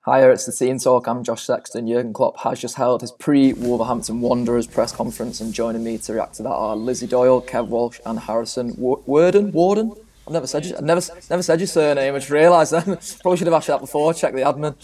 Hiya, it's the Team Talk. I'm Josh Sexton. Jurgen Klopp has just held his pre-Wolverhampton Wanderers press conference, and joining me to react to that are Lizzie Doyle, Kev Walsh, and Harrison Warden. I've never said your surname. I just realised then. Probably should have asked you that before. Check the admin.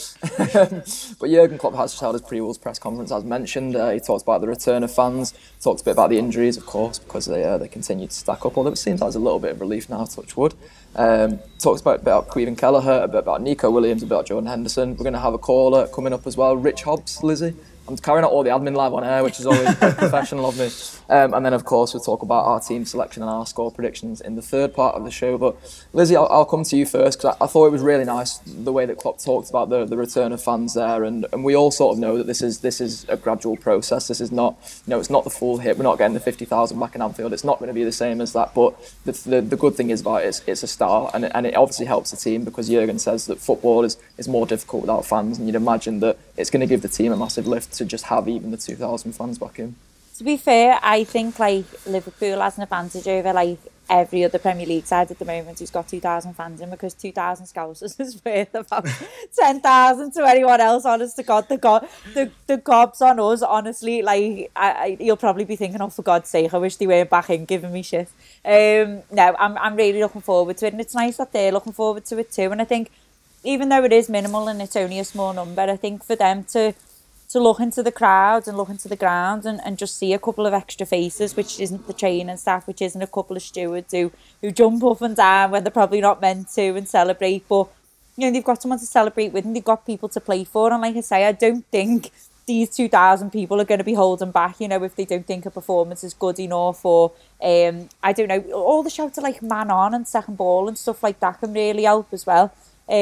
But Jurgen Klopp has just held his pre-Wolves press conference, as mentioned. He talks about the return of fans. Talks a bit about the injuries, of course, because they continue to stack up. Although it seems like there's a little bit of relief now. Touch wood. Talks about Caoimhin Kelleher, a bit about Nico Williams, a bit about Jordan Henderson. We're going to have a caller coming up as well, Rich Hobbs, Lizzie. I'm carrying out all the admin live on air, which is always professional of me. And then, of course, we'll talk about our team selection and our score predictions in the third part of the show. But Lizzie, I'll come to you first, because I thought it was really nice the way that Klopp talked about the return of fans there. And we all sort of know that this is a gradual process. This is not, it's not the full hit. We're not getting the 50,000 back in Anfield. It's not going to be the same as that. But the good thing is about it's a start, and it obviously helps the team, because Jurgen says that football is more difficult without fans, and you'd imagine that it's going to give the team a massive lift to just have even the 2,000 fans back in. To be fair, I think Liverpool has an advantage over every other Premier League side at the moment who's got 2,000 fans in, because 2,000 Scousers is worth about 10,000 to anyone else. Honest to God, the gobs on us. Honestly, you'll probably be thinking, oh, for God's sake, I wish they weren't back in giving me shit. No, I'm really looking forward to it, and it's nice that they're looking forward to it too. And I think even though it is minimal and it's only a small number, I think for them to look into the crowd and look into the ground and just see a couple of extra faces, which isn't the training staff, which isn't a couple of stewards who jump up and down when they're probably not meant to and celebrate. But, they've got someone to celebrate with, and they've got people to play for. And like I say, I don't think these 2,000 people are going to be holding back, if they don't think a performance is good enough, or, I don't know, all the shouts of man on and second ball and stuff like that can really help as well.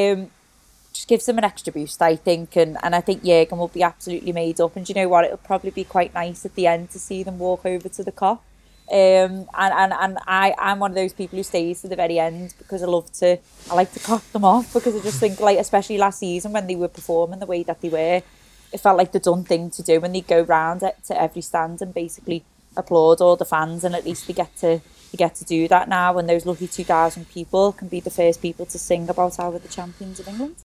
Just gives them an extra boost, I think, and I think Jurgen will be absolutely made up. And you know what, it'll probably be quite nice at the end to see them walk over to the Kop. And I'm one of those people who stays to the very end, because I like to cop them off, because I just think, especially last season when they were performing the way that they were, it felt like the done thing to do when they go round to every stand and basically applaud all the fans, and at least they get to do that now, and those lucky 2,000 people can be the first people to sing about how we're the champions of England.